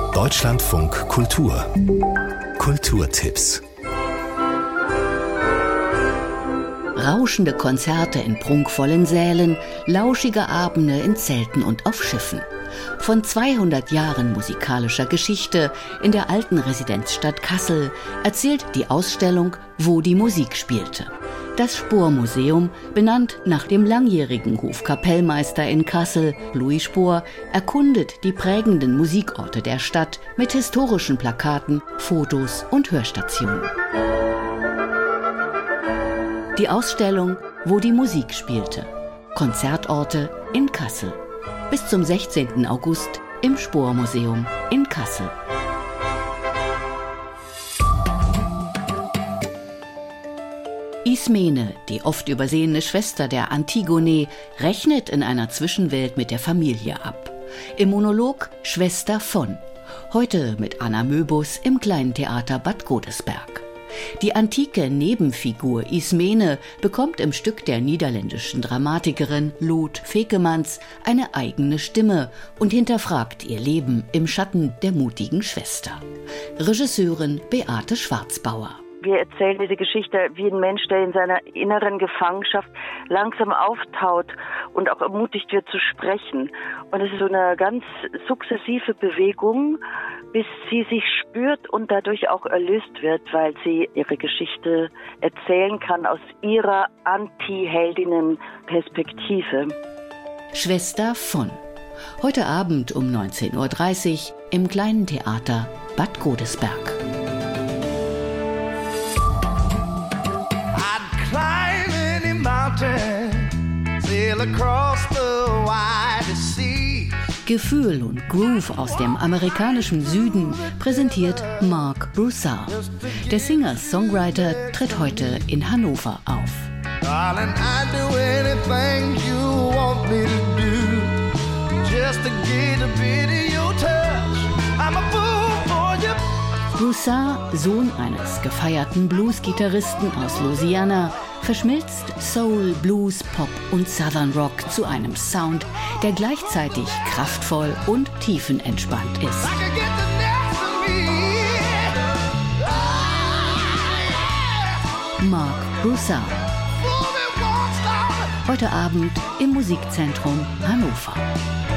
Deutschlandfunk Kultur. Kulturtipps. Rauschende Konzerte in prunkvollen Sälen, lauschige Abende in Zelten und auf Schiffen. Von 200 Jahren musikalischer Geschichte in der alten Residenzstadt Kassel erzählt die Ausstellung Wo die Musik spielte. Das Spohr-Museum, benannt nach dem langjährigen Hofkapellmeister in Kassel, Louis Spohr, erkundet die prägenden Musikorte der Stadt mit historischen Plakaten, Fotos und Hörstationen. Die Ausstellung Wo die Musik spielte. Konzertorte in Kassel. Bis zum 16. August im Spohr-Museum in Kassel. Ismene, die oft übersehene Schwester der Antigone, rechnet in einer Zwischenwelt mit der Familie ab. Im Monolog Schwester von. Heute mit Anna Möbus im Kleinen Theater Bad Godesberg. Die antike Nebenfigur Ismene bekommt im Stück der niederländischen Dramatikerin Lot Fekemans eine eigene Stimme und hinterfragt ihr Leben im Schatten der mutigen Schwester. Regisseurin Beate Schwarzbauer. Wir erzählen diese Geschichte wie ein Mensch, der in seiner inneren Gefangenschaft langsam auftaut und auch ermutigt wird zu sprechen. Und es ist so eine ganz sukzessive Bewegung, bis sie sich spürt und dadurch auch erlöst wird, weil sie ihre Geschichte erzählen kann aus ihrer Anti-Heldinnen-Perspektive. Schwester von. Heute Abend um 19:30 Uhr im Kleinen Theater Bad Godesberg. Gefühl und Groove aus dem amerikanischen Süden präsentiert Marc Broussard. Der Singer-Songwriter tritt heute in Hannover auf. Broussard, Sohn eines gefeierten Blues-Gitarristen aus Louisiana, verschmilzt Soul, Blues, Pop und Southern Rock zu einem Sound, der gleichzeitig kraftvoll und tiefenentspannt ist. Marc Broussard. Heute Abend im Musikzentrum Hannover.